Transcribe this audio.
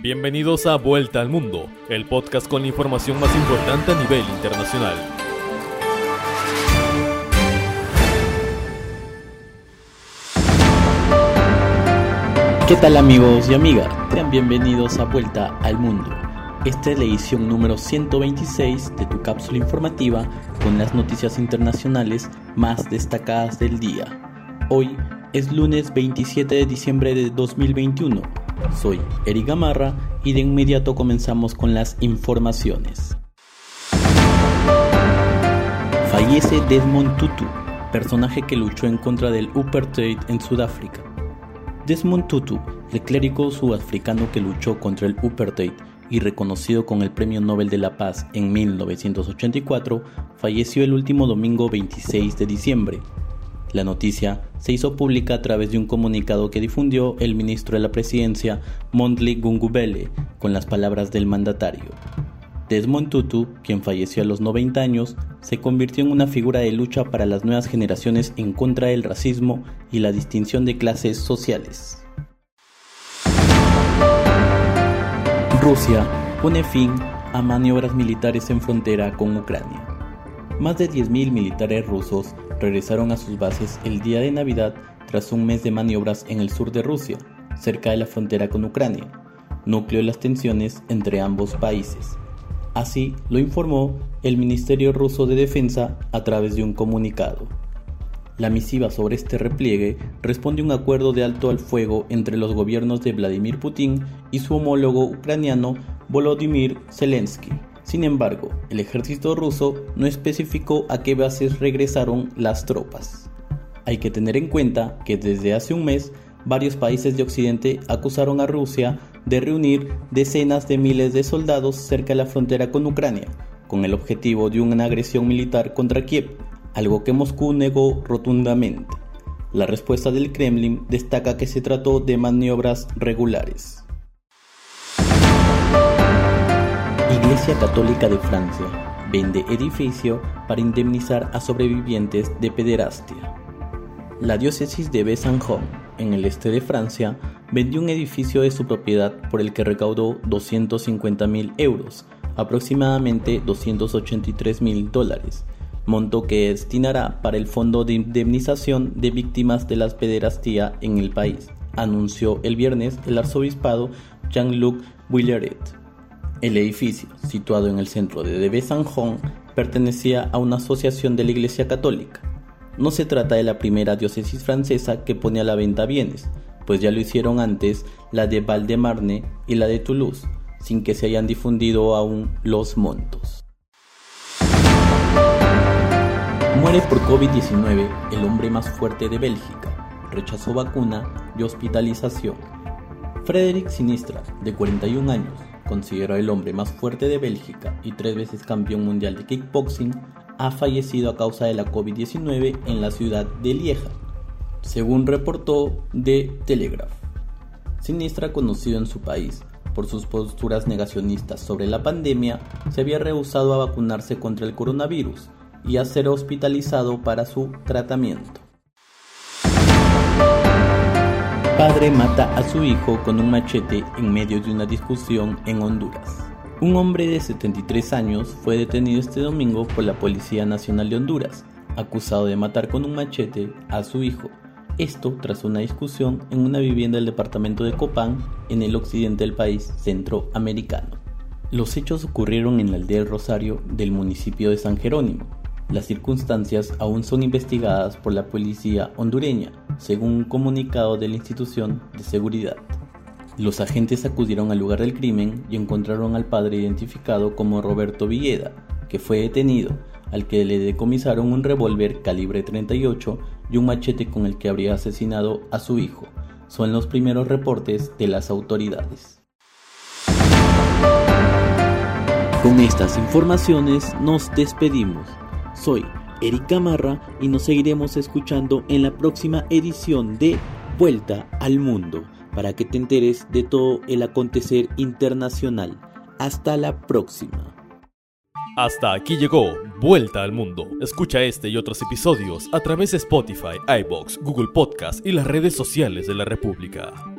Bienvenidos a Vuelta al Mundo, el podcast con la información más importante a nivel internacional. ¿Qué tal amigos y amigas? Sean bienvenidos a Vuelta al Mundo. Esta es la edición número 126 de tu cápsula informativa con las noticias internacionales más destacadas del día. Hoy es lunes 27 de diciembre de 2021. Soy Eric Gamarra y de inmediato comenzamos con las informaciones. Fallece Desmond Tutu, personaje que luchó en contra del apartheid en Sudáfrica. Desmond Tutu, el clérigo sudafricano que luchó contra el apartheid y reconocido con el Premio Nobel de la Paz en 1984, falleció el último domingo 26 de diciembre. La noticia se hizo pública a través de un comunicado que difundió el ministro de la Presidencia, Mondli Ngubele, con las palabras del mandatario. Desmond Tutu, quien falleció a los 90 años, se convirtió en una figura de lucha para las nuevas generaciones en contra del racismo y la distinción de clases sociales. Rusia pone fin a maniobras militares en frontera con Ucrania. Más de 10.000 militares rusos regresaron a sus bases el día de Navidad tras un mes de maniobras en el sur de Rusia, cerca de la frontera con Ucrania, núcleo de las tensiones entre ambos países. Así lo informó el Ministerio Ruso de Defensa a través de un comunicado. La misiva sobre este repliegue responde a un acuerdo de alto al fuego entre los gobiernos de Vladimir Putin y su homólogo ucraniano Volodymyr Zelensky. Sin embargo, el ejército ruso no especificó a qué bases regresaron las tropas. Hay que tener en cuenta que desde hace un mes, varios países de Occidente acusaron a Rusia de reunir decenas de miles de soldados cerca de la frontera con Ucrania, con el objetivo de una agresión militar contra Kiev, algo que Moscú negó rotundamente. La respuesta del Kremlin destaca que se trató de maniobras regulares. Iglesia Católica de Francia vende edificio para indemnizar a sobrevivientes de pederastia. La diócesis de Besançon, en el este de Francia, vendió un edificio de su propiedad por el que recaudó 250.000 euros, aproximadamente $283.000, monto que destinará para el Fondo de Indemnización de Víctimas de la Pederastía en el país, anunció el viernes el arzobispado Jean-Luc Villeret. El edificio, situado en el centro de Besançon, pertenecía a una asociación de la Iglesia Católica. No se trata de la primera diócesis francesa que pone a la venta bienes, pues ya lo hicieron antes la de Val-de-Marne y la de Toulouse, sin que se hayan difundido aún los montos. Muere por COVID-19 el hombre más fuerte de Bélgica, rechazó vacuna y hospitalización. Frédéric Sinistra, de 41 años, considerado el hombre más fuerte de Bélgica y 3 veces campeón mundial de kickboxing, ha fallecido a causa de la COVID-19 en la ciudad de Lieja, según reportó The Telegraph. Sinistra, conocido en su país por sus posturas negacionistas sobre la pandemia, se había rehusado a vacunarse contra el coronavirus y a ser hospitalizado para su tratamiento. Padre mata a su hijo con un machete en medio de una discusión en Honduras. Un hombre de 73 años fue detenido este domingo por la Policía Nacional de Honduras, acusado de matar con un machete a su hijo. Esto tras una discusión en una vivienda del departamento de Copán, en el occidente del país centroamericano. Los hechos ocurrieron en la aldea del Rosario del municipio de San Jerónimo. Las circunstancias aún son investigadas por la policía hondureña, según un comunicado de la institución de seguridad. Los agentes acudieron al lugar del crimen y encontraron al padre identificado como Roberto Villeda, que fue detenido, al que le decomisaron un revólver calibre 38 y un machete con el que habría asesinado a su hijo. Son los primeros reportes de las autoridades. Con estas informaciones nos despedimos. Soy Eric Gamarra y nos seguiremos escuchando en la próxima edición de Vuelta al Mundo, para que te enteres de todo el acontecer internacional. Hasta la próxima. Hasta aquí llegó Vuelta al Mundo. Escucha este y otros episodios a través de Spotify, iVoox, Google Podcast y las redes sociales de la República.